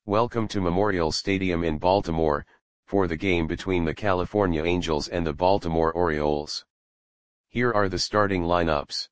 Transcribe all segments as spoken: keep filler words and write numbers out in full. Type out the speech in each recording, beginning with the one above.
Welcome to Memorial Stadium in Baltimore, for the game between the California Angels and the Baltimore Orioles. Here are the starting lineups.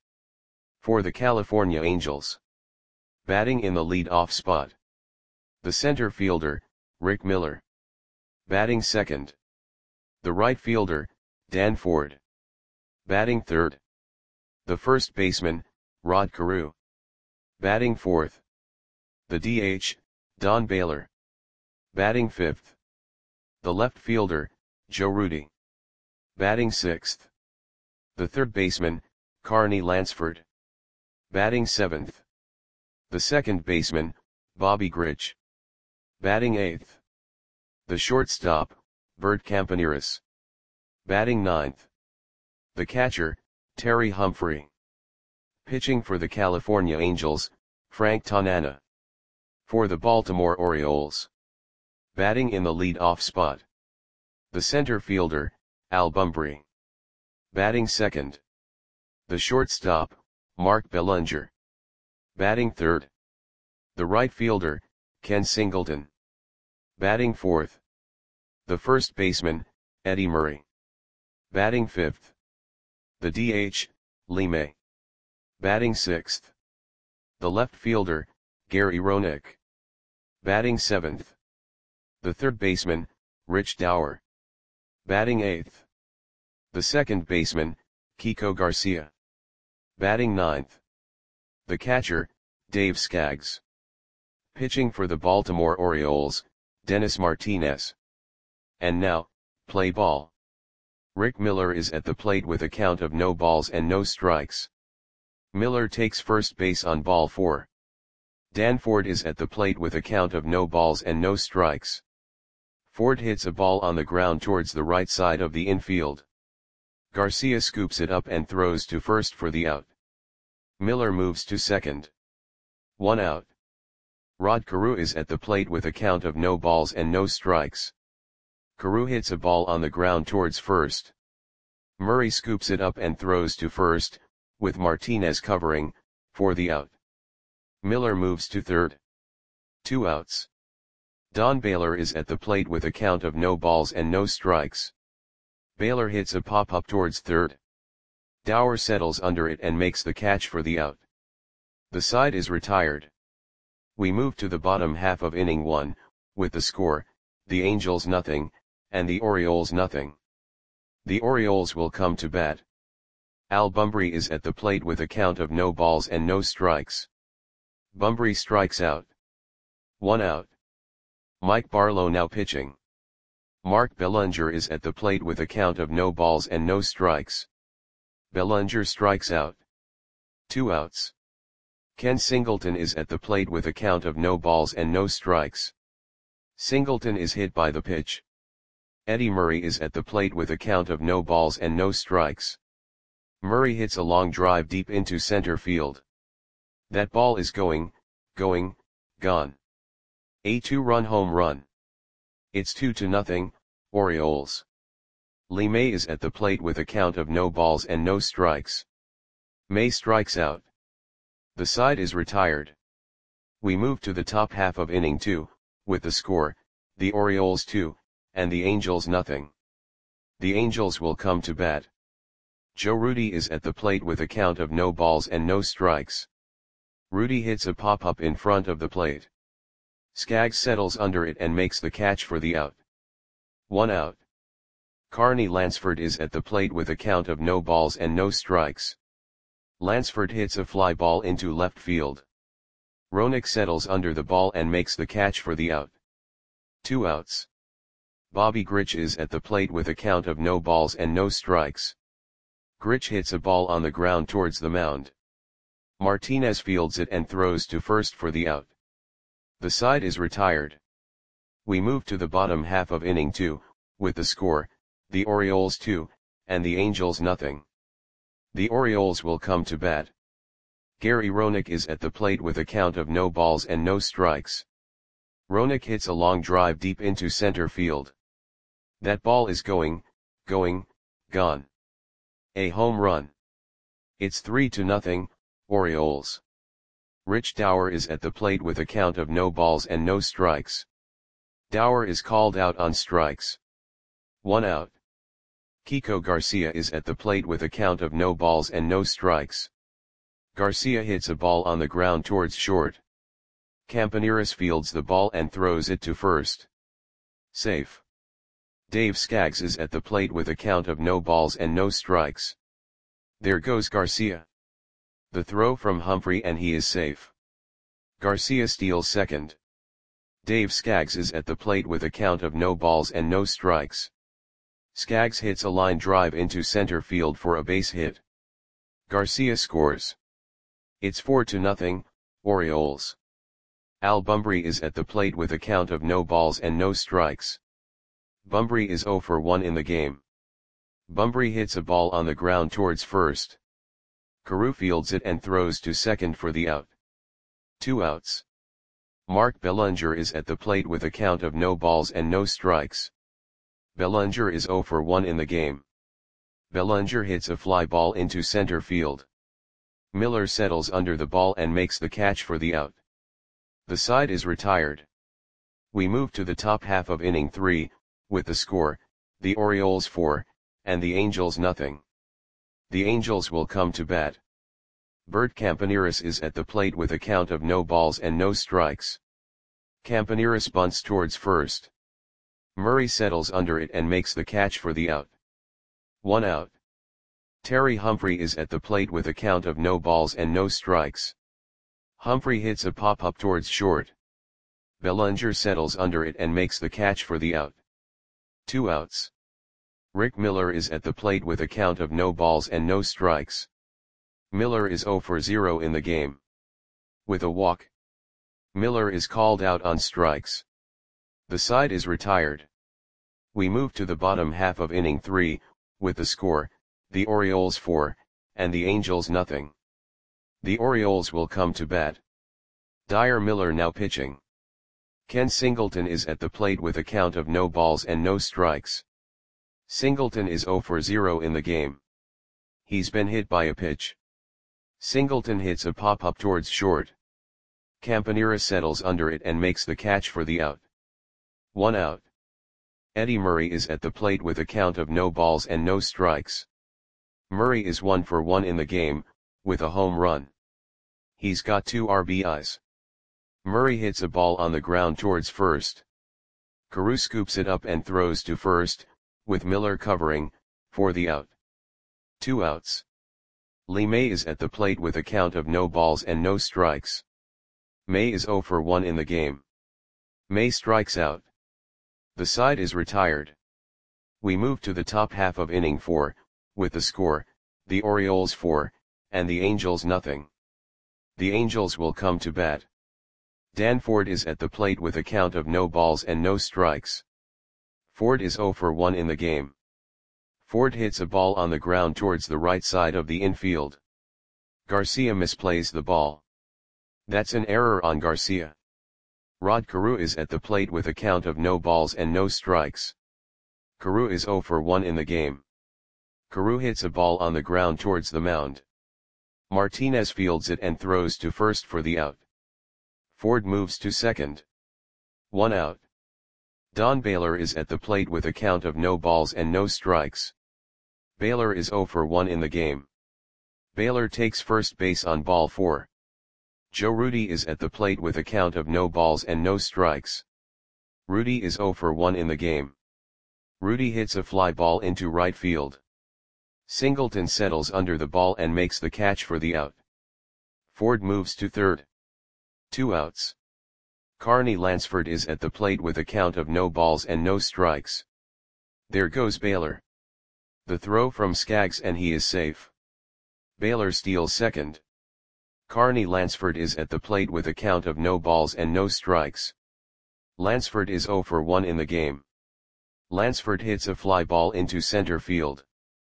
For the California Angels. Batting in the lead-off spot. The center fielder, Rick Miller. Batting second. The right fielder, Dan Ford. Batting third. The first baseman, Rod Carew. Batting fourth. The D H, Don Baylor. Batting fifth. The left fielder, Joe Rudi. Batting sixth. The third baseman, Carney Lansford. Batting seventh. The second baseman, Bobby Grich. Batting eighth. The shortstop, Bert Campaneris. Batting ninth. The catcher, Terry Humphrey. Pitching for the California Angels, Frank Tanana. For the Baltimore Orioles. Batting in the lead-off spot. The center fielder, Al Bumbry. Batting second. The shortstop, Mark Belanger. Batting third. The right fielder, Ken Singleton. Batting fourth. The first baseman, Eddie Murray. Batting fifth. The D H, Lee May. Batting sixth. The left fielder, Gary Roenick. Batting seventh. The third baseman, Rich Dauer. Batting eighth. The second baseman, Kiko Garcia. Batting ninth. The catcher, Dave Skaggs. Pitching for the Baltimore Orioles, Dennis Martinez. And now, play ball. Rick Miller is at the plate with a count of no balls and no strikes. Miller takes first base on ball four. Dan Ford is at the plate with a count of no balls and no strikes. Ford hits a ball on the ground towards the right side of the infield. Garcia scoops it up and throws to first for the out. Miller moves to second. One out. Rod Carew is at the plate with a count of no balls and no strikes. Carew hits a ball on the ground towards first. Murray scoops it up and throws to first, with Martinez covering, for the out. Miller moves to third. Two outs. Don Baylor is at the plate with a count of no balls and no strikes. Baylor hits a pop-up towards third. Dauer settles under it and makes the catch for the out. The side is retired. We move to the bottom half of inning one, with the score, the Angels nothing, and the Orioles nothing. The Orioles will come to bat. Al Bumbry is at the plate with a count of no balls and no strikes. Bumbry strikes out. One out. Mike Barlow now pitching. Mark Belanger is at the plate with a count of no balls and no strikes. Belanger strikes out. Two outs. Ken Singleton is at the plate with a count of no balls and no strikes. Singleton is hit by the pitch. Eddie Murray is at the plate with a count of no balls and no strikes. Murray hits a long drive deep into center field. That ball is going, going, gone. A two-run home run. It's two to nothing, Orioles. Lee May is at the plate with a count of no balls and no strikes. May strikes out. The side is retired. We move to the top half of inning two, with the score, the Orioles two, and the Angels nothing. The Angels will come to bat. Joe Rudi is at the plate with a count of no balls and no strikes. Rudi hits a pop-up in front of the plate. Skaggs settles under it and makes the catch for the out. One out. Carney Lansford is at the plate with a count of no balls and no strikes. Lansford hits a fly ball into left field. Roenick settles under the ball and makes the catch for the out. Two outs. Bobby Grich is at the plate with a count of no balls and no strikes. Grich hits a ball on the ground towards the mound. Martinez fields it and throws to first for the out. The side is retired. We move to the bottom half of inning two, with the score, the Orioles two, and the Angels nothing. The Orioles will come to bat. Gary Roenick is at the plate with a count of no balls and no strikes. Roenick hits a long drive deep into center field. That ball is going, going, gone. A home run. It's three to nothing, Orioles. Rich Dower is at the plate with a count of no balls and no strikes. Dower is called out on strikes. One out. Kiko Garcia is at the plate with a count of no balls and no strikes. Garcia hits a ball on the ground towards short. Campaneris fields the ball and throws it to first. Safe. Dave Skaggs is at the plate with a count of no balls and no strikes. There goes Garcia. The throw from Humphrey and he is safe. Garcia steals second. Dave Skaggs is at the plate with a count of no balls and no strikes. Skaggs hits a line drive into center field for a base hit. Garcia scores. It's four to nothing, Orioles. Al Bumbry is at the plate with a count of no balls and no strikes. Bumbry is zero for one in the game. Bumbry hits a ball on the ground towards first. Carew fields it and throws to second for the out. Two outs. Mark Bellinger is at the plate with a count of no balls and no strikes. Bellinger is zero for one in the game. Bellinger hits a fly ball into center field. Miller settles under the ball and makes the catch for the out. The side is retired. We move to the top half of inning three, with the score, the Orioles four, and the Angels nothing. The Angels will come to bat. Bert Campaneris is at the plate with a count of no balls and no strikes. Campaneris bunts towards first. Murray settles under it and makes the catch for the out. One out. Terry Humphrey is at the plate with a count of no balls and no strikes. Humphrey hits a pop-up towards short. Bellinger settles under it and makes the catch for the out. Two outs. Rick Miller is at the plate with a count of no balls and no strikes. Miller is zero for zero in the game. With a walk, Miller is called out on strikes. The side is retired. We move to the bottom half of inning three, with the score, the Orioles four, and the Angels nothing. The Orioles will come to bat. Dyer Miller now pitching. Ken Singleton is at the plate with a count of no balls and no strikes. Singleton is zero for zero in the game. He's been hit by a pitch. Singleton hits a pop-up towards short. Campaneris settles under it and makes the catch for the out. One out. Eddie Murray is at the plate with a count of no balls and no strikes. Murray is one for one in the game, with a home run. He's got two R B Is. Murray hits a ball on the ground towards first. Carew scoops it up and throws to first, with Miller covering, for the out. Two outs. Lee May is at the plate with a count of no balls and no strikes. May is zero for one in the game. May strikes out. The side is retired. We move to the top half of inning four, with the score, the Orioles four, and the Angels nothing. The Angels will come to bat. Dan Ford is at the plate with a count of no balls and no strikes. Ford is zero for one in the game. Ford hits a ball on the ground towards the right side of the infield. Garcia misplays the ball. That's an error on Garcia. Rod Carew is at the plate with a count of no balls and no strikes. Carew is zero for one in the game. Carew hits a ball on the ground towards the mound. Martinez fields it and throws to first for the out. Ford moves to second. One out. Don Baylor is at the plate with a count of no balls and no strikes. Baylor is zero for one in the game. Baylor takes first base on ball four. Joe Rudy is at the plate with a count of no balls and no strikes. Rudy is zero for one in the game. Rudy hits a fly ball into right field. Singleton settles under the ball and makes the catch for the out. Ford moves to third. Two outs. Carney Lansford is at the plate with a count of no balls and no strikes. There goes Baylor. The throw from Skaggs and he is safe. Baylor steals second. Carney Lansford is at the plate with a count of no balls and no strikes. Lansford is zero for one in the game. Lansford hits a fly ball into center field.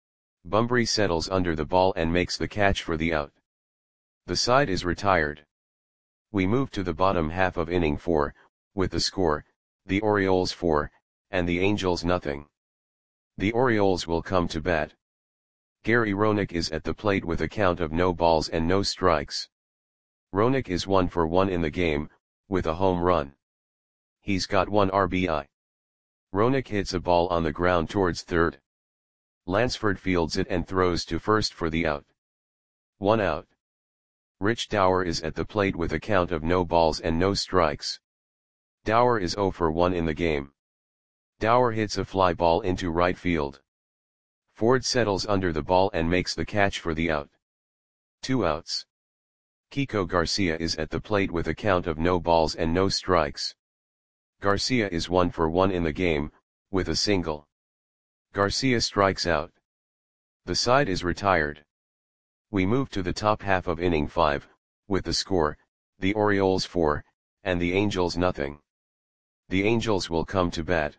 Bumbry settles under the ball and makes the catch for the out. The side is retired. We move to the bottom half of inning four, with the score, the Orioles four, and the Angels nothing. The Orioles will come to bat. Gary Roenick is at the plate with a count of no balls and no strikes. Roenick is one for one in the game, with a home run. He's got one R B I. Roenick hits a ball on the ground towards third. Lansford fields it and throws to first for the out. One out. Rich Dower is at the plate with a count of no balls and no strikes. Dower is zero for one in the game. Dower hits a fly ball into right field. Ford settles under the ball and makes the catch for the out. Two outs. Kiko Garcia is at the plate with a count of no balls and no strikes. Garcia is one for one in the game, with a single. Garcia strikes out. The side is retired. We move to the top half of inning five, with the score, the Orioles four, and the Angels nothing. The Angels will come to bat.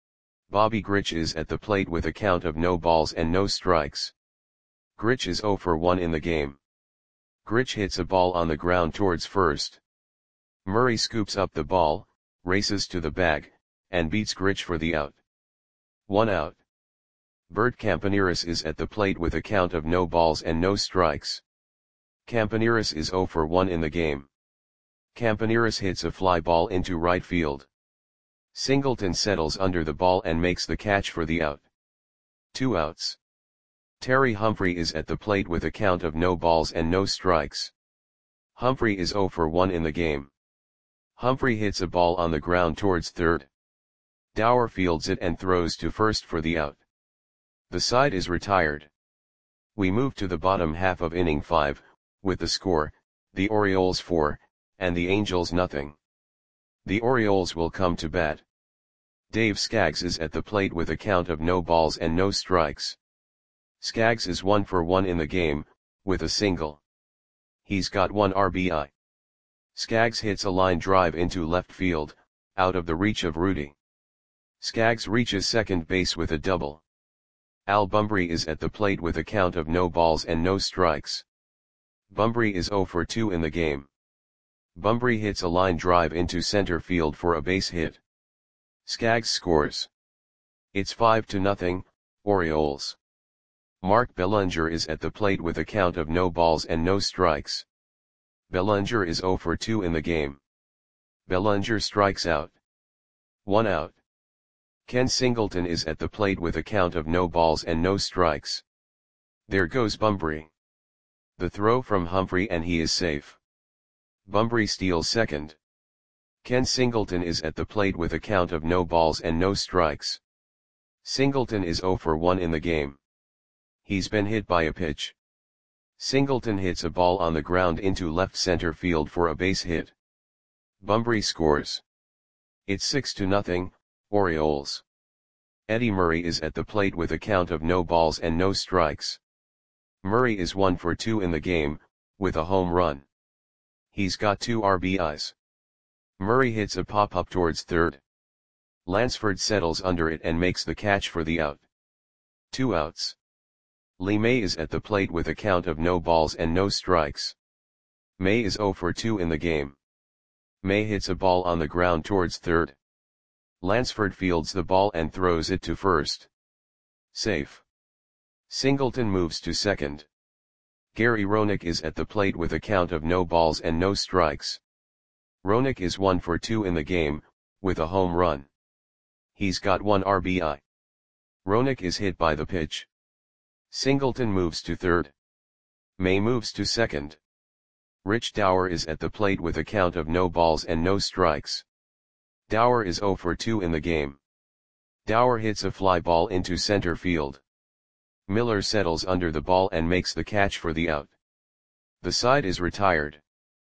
Bobby Grich is at the plate with a count of no balls and no strikes. Grich is zero for one in the game. Grich hits a ball on the ground towards first. Murray scoops up the ball, races to the bag, and beats Grich for the out. One out. Bert Campaneris is at the plate with a count of no balls and no strikes. Campaneris is zero for one in the game. Campaneris hits a fly ball into right field. Singleton settles under the ball and makes the catch for the out. Two outs. Terry Humphrey is at the plate with a count of no balls and no strikes. Humphrey is zero for one in the game. Humphrey hits a ball on the ground towards third. Dower fields it and throws to first for the out. The side is retired. We move to the bottom half of inning five, with the score, the Orioles four, and the Angels nothing. The Orioles will come to bat. Dave Skaggs is at the plate with a count of no balls and no strikes. Skaggs is one for one in the game, with a single. He's got one R B I. Skaggs hits a line drive into left field, out of the reach of Rudy. Skaggs reaches second base with a double. Al Bumbry is at the plate with a count of no balls and no strikes. Bumbry is zero for two in the game. Bumbry hits a line drive into center field for a base hit. Skaggs scores. It's five to nothing, Orioles. Mark Bellinger is at the plate with a count of no balls and no strikes. Bellinger is zero for two in the game. Bellinger strikes out. One out. Ken Singleton is at the plate with a count of no balls and no strikes. There goes Bumbry. The throw from Humphrey and he is safe. Bumbry steals second. Ken Singleton is at the plate with a count of no balls and no strikes. Singleton is zero for one in the game. He's been hit by a pitch. Singleton hits a ball on the ground into left center field for a base hit. Bumbry scores. It's six to nothing, Orioles. Eddie Murray is at the plate with a count of no balls and no strikes. Murray is one for two in the game, with a home run. He's got two R B Is. Murray hits a pop-up towards third. Lansford settles under it and makes the catch for the out. Two outs. Lee May is at the plate with a count of no balls and no strikes. May is zero for two in the game. May hits a ball on the ground towards third. Lansford fields the ball and throws it to first. Safe. Singleton moves to second. Gary Roenick is at the plate with a count of no balls and no strikes. Roenick is one for two in the game, with a home run. He's got one R B I. Roenick is hit by the pitch. Singleton moves to third. May moves to second. Rich Dower is at the plate with a count of no balls and no strikes. Dower is zero for two in the game. Dower hits a fly ball into center field. Miller settles under the ball and makes the catch for the out. The side is retired.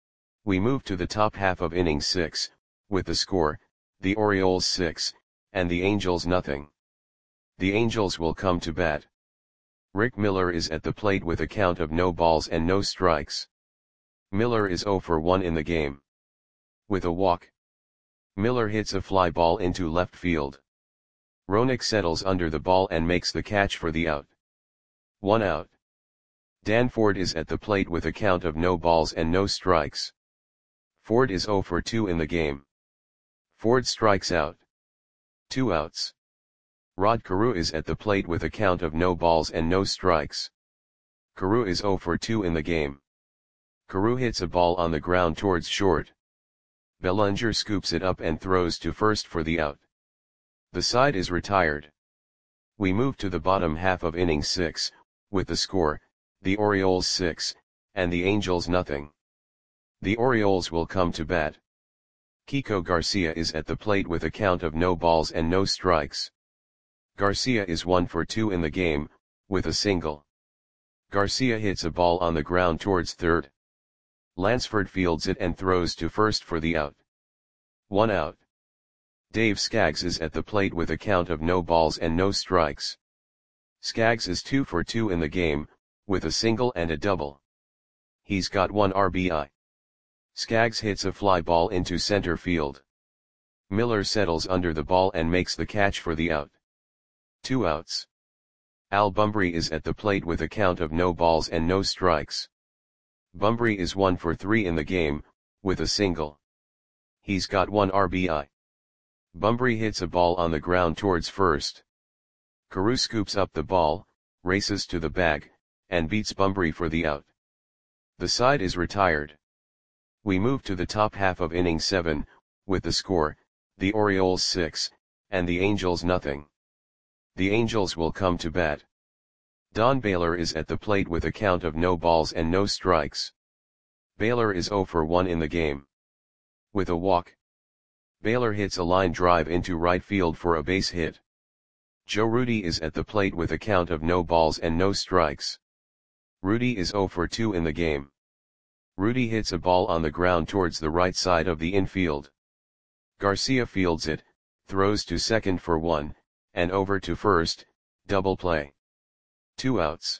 We move to the top half of inning six, with the score, the Orioles six, and the Angels nothing. The Angels will come to bat. Rick Miller is at the plate with a count of no balls and no strikes. Miller is zero for one in the game. With a walk. Miller hits a fly ball into left field. Roenick settles under the ball and makes the catch for the out. One out. Dan Ford is at the plate with a count of no balls and no strikes. Ford is zero for two in the game. Ford strikes out. Two outs. Rod Carew is at the plate with a count of no balls and no strikes. Carew is zero for two in the game. Carew hits a ball on the ground towards short. Bellinger scoops it up and throws to first for the out. The side is retired. We move to the bottom half of inning six, with the score, the Orioles six, and the Angels nothing. The Orioles will come to bat. Kiko Garcia is at the plate with a count of no balls and no strikes. Garcia is one for two in the game, with a single. Garcia hits a ball on the ground towards third. Lansford fields it and throws to first for the out. One out. Dave Skaggs is at the plate with a count of no balls and no strikes. Skaggs is two for two in the game, with a single and a double. He's got one R B I. Skaggs hits a fly ball into center field. Miller settles under the ball and makes the catch for the out. Two outs. Al Bumbry is at the plate with a count of no balls and no strikes. Bumbry is one for three in the game, with a single. He's got one R B I. Bumbry hits a ball on the ground towards first. Carew scoops up the ball, races to the bag, and beats Bumbry for the out. The side is retired. We move to the top half of inning seven, with the score, the Orioles six, and the Angels nothing. The Angels will come to bat. Don Baylor is at the plate with a count of no balls and no strikes. Baylor is zero for one in the game. With a walk, Baylor hits a line drive into right field for a base hit. Joe Rudi is at the plate with a count of no balls and no strikes. Rudi is zero for two in the game. Rudi hits a ball on the ground towards the right side of the infield. Garcia fields it, throws to second for one, and over to first, double play. Two outs.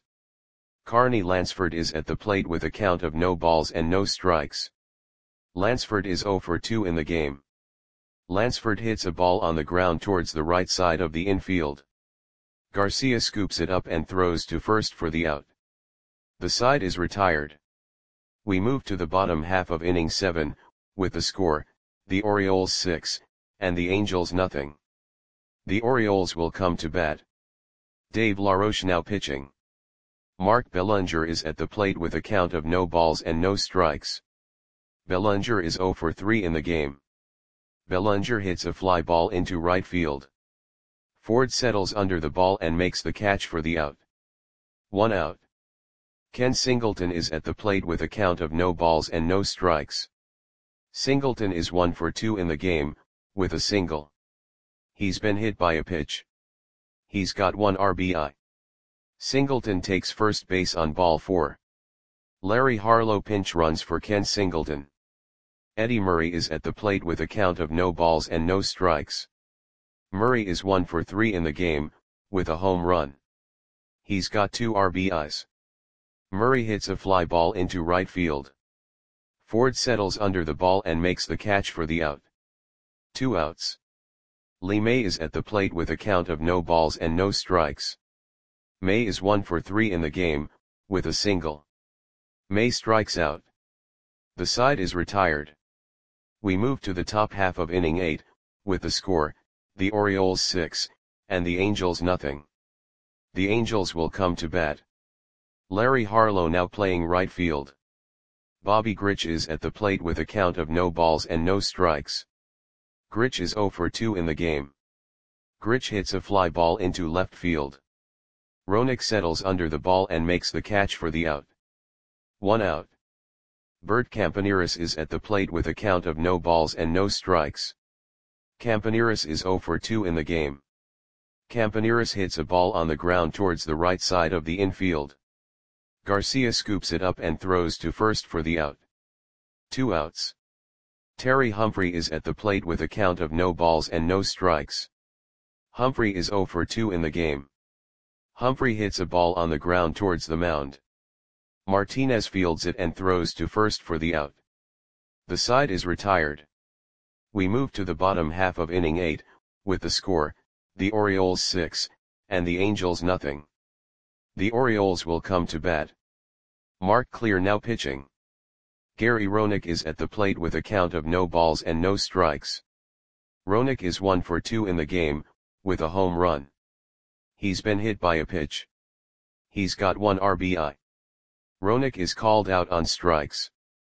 Carney Lansford is at the plate with a count of no balls and no strikes. Lansford is zero for two in the game. Lansford hits a ball on the ground towards the right side of the infield. Garcia scoops it up and throws to first for the out. The side is retired. We move to the bottom half of inning seven, with the score, the Orioles six, and the Angels nothing. The Orioles will come to bat. Dave LaRoche now pitching. Mark Bellinger is at the plate with a count of no balls and no strikes. Bellinger is zero for three in the game. Bellinger hits a fly ball into right field. Ford settles under the ball and makes the catch for the out. One out. Ken Singleton is at the plate with a count of no balls and no strikes. Singleton is one for two in the game, with a single. He's been hit by a pitch. He's got one R B I. Singleton takes first base on ball four. Larry Harlow pinch runs for Ken Singleton. Eddie Murray is at the plate with a count of no balls and no strikes. Murray is one for three in the game, with a home run. He's got two R B Is. Murray hits a fly ball into right field. Ford settles under the ball and makes the catch for the out. Two outs. Lee May is at the plate with a count of no balls and no strikes. May is one for three in the game, with a single. May strikes out. The side is retired. We move to the top half of inning eight, with the score, the Orioles six, and the Angels nothing. The Angels will come to bat. Larry Harlow now playing right field. Bobby Grich is at the plate with a count of no balls and no strikes. Grich is zero for two in the game. Grich hits a fly ball into left field. Roenick settles under the ball and makes the catch for the out. One out. Bert Campaneris is at the plate with a count of no balls and no strikes. Campaneris is zero for two in the game. Campaneris hits a ball on the ground towards the right side of the infield. Garcia scoops it up and throws to first for the out. Two outs. Terry Humphrey is at the plate with a count of no balls and no strikes. Humphrey is zero for two in the game. Humphrey hits a ball on the ground towards the mound. Martinez fields it and throws to first for the out. The side is retired. We move to the bottom half of inning eight, with the score, the Orioles six, and the Angels nothing. The Orioles will come to bat. Mark Clear now pitching. Gary Roenick is at the plate with a count of no balls and no strikes. Roenick is one for two in the game, with a home run. He's been hit by a pitch. He's got one R B I. Roenick is called out on strikes.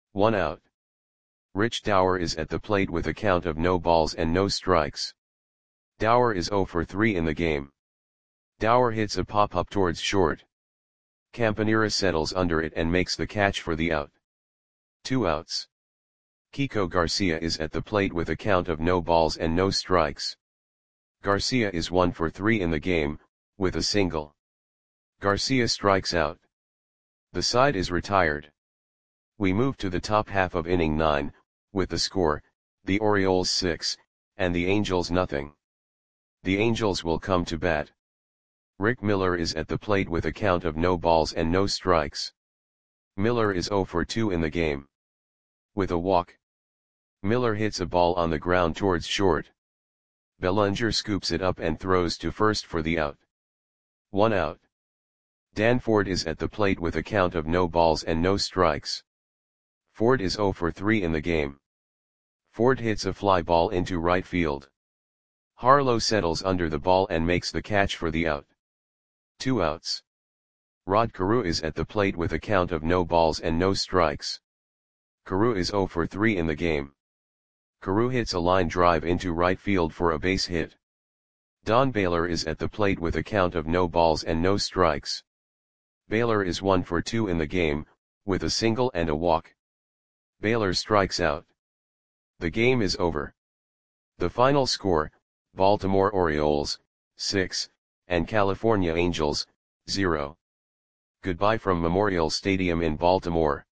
one out. Rich Dower is at the plate with a count of no balls and no strikes. Dower is zero for three in the game. Dower hits a pop-up towards short. Campanera settles under it and makes the catch for the out. Two outs. Kiko Garcia is at the plate with a count of no balls and no strikes. Garcia is one for three in the game, with a single. Garcia strikes out. The side is retired. We move to the top half of inning nine, with the score, the Orioles six, and the Angels nothing. The Angels will come to bat. Rick Miller is at the plate with a count of no balls and no strikes. Miller is zero for two in the game. With a walk. Miller hits a ball on the ground towards short. Bellinger scoops it up and throws to first for the out. One out. Dan Ford is at the plate with a count of no balls and no strikes. Ford is zero for three in the game. Ford hits a fly ball into right field. Harlow settles under the ball and makes the catch for the out. Two outs. Rod Carew is at the plate with a count of no balls and no strikes. Carew is zero for three in the game. Carew hits a line drive into right field for a base hit. Don Baylor is at the plate with a count of no balls and no strikes. Baylor is one for two in the game, with a single and a walk. Baylor strikes out. The game is over. The final score, Baltimore Orioles, six, and California Angels, zero. Goodbye from Memorial Stadium in Baltimore.